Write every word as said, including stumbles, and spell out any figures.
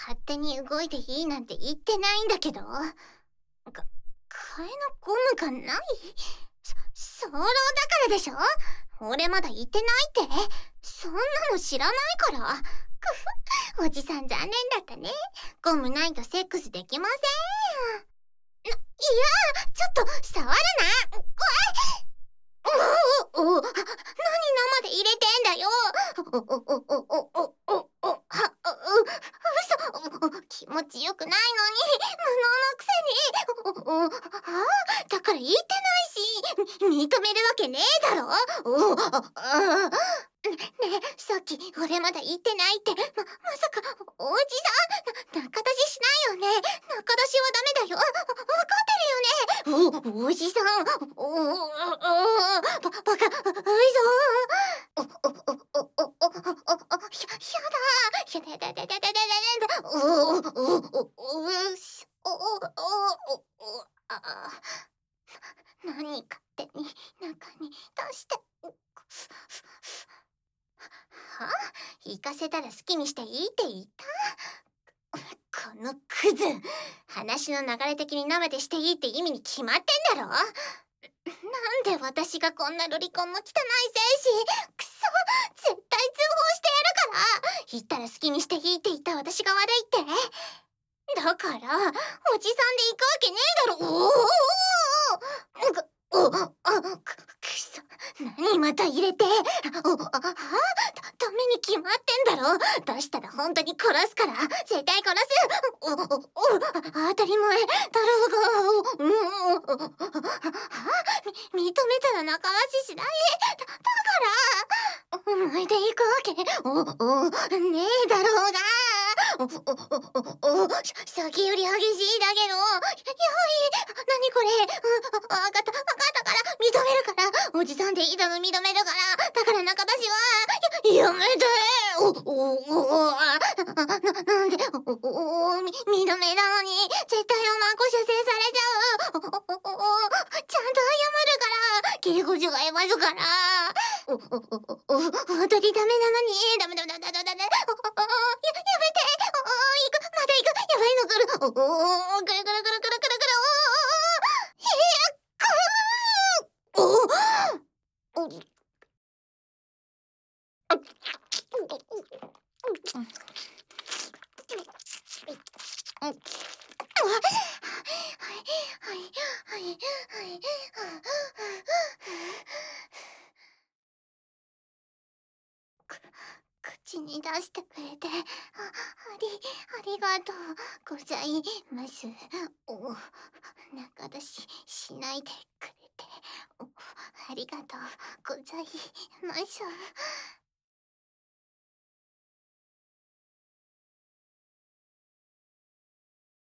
勝手に動いていいなんて言ってないんだけど。か、替えのゴムがない？そ、早漏だからでしょ？俺まだ言ってないって。そんなの知らないから。くふ、おじさん残念だったね。ゴムないとセックスできません。いや、ちょっと触るな。おおお、何生で入れてんだよ。おおおおおおおお、は、う、嘘。気持ちよくないのに、無能のくせに。おお、ああ、だから言ってないし、認めるわけねえだろ。おお、ああ。ねえ、さっき俺まだ言ってないって、ま、まさか、おじさん、な、仲出ししないよね。仲出しはダメだよ。わ、わかってるよね。お、おじさん、おお、おお、ば、バカ、う、うそ。お、お、お、お、お、お、お、お、ひゃ、ひゃだ。ひゃだだだだだだだだ。おお、お、お、お、うし、お、お、お、お、お、ああ。な、何勝手に中に出して。は？行かせたら好きにしていいって言った？このクズ。話の流れ的に生でしていいって意味に決まってんだろ。なんで私がこんなロリコンの汚い精子。くそ、絶対通報してやるから。言ったら好きにしていいって言った私が悪いって。だからおじさんで行くわけねえだろ。おおおお、あ、く、くそ、何また入れて。お、あ、は？ダメに決まってんだろ。出したら本当に殺すから。絶対殺す。お、お、お、当たり前だろうが。うん、は？み、認めたら仲間ししない。だ、だから、お前で行くわけ、お、お、ねえだろうが。お、お、お、お、お、先より激しいだけど。やばい。何これ。うん、わかった、わかったから、認めるから。おじさんでいいだの認めるから。だから仲出しは、や、やめて。お、お、お、あ、な、なんで、お、お、み、認めたのに、絶対おまんこ射精されちゃう。お、お、お、ちゃんと謝るから。警護所がいますから。お、お、お、お、本当にダメなのに、ダメダメダメダメダメ。お、お、お、や、やめて。お、お、行く、まだ行く。やばいの来る。お、お、くるくるくるくるくるくる。お、お、ひゃっく。お、お、はい、はい、はい、はい。く、口に出してくれて、あ、あり、ありがとうございます。お、仲出ししないでくれて、お、ありがとうございます。